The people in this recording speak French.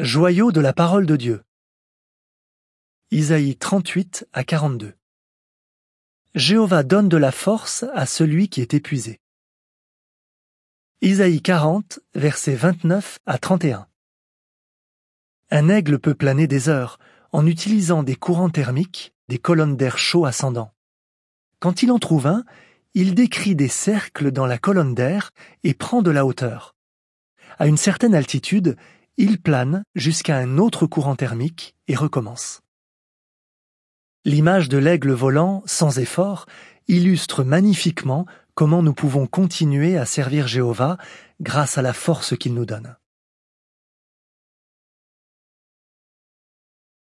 Joyau de la parole de Dieu. Isaïe 38 à 42. Jéhovah donne de la force à celui qui est épuisé. Isaïe 40, versets 29 à 31. Un aigle peut planer des heures en utilisant des courants thermiques, des colonnes d'air chaud ascendant. Quand il en trouve un, il décrit des cercles dans la colonne d'air et prend de la hauteur. À une certaine altitude, il plane jusqu'à un autre courant thermique et recommence. L'image de l'aigle volant, sans effort, illustre magnifiquement comment nous pouvons continuer à servir Jéhovah grâce à la force qu'il nous donne.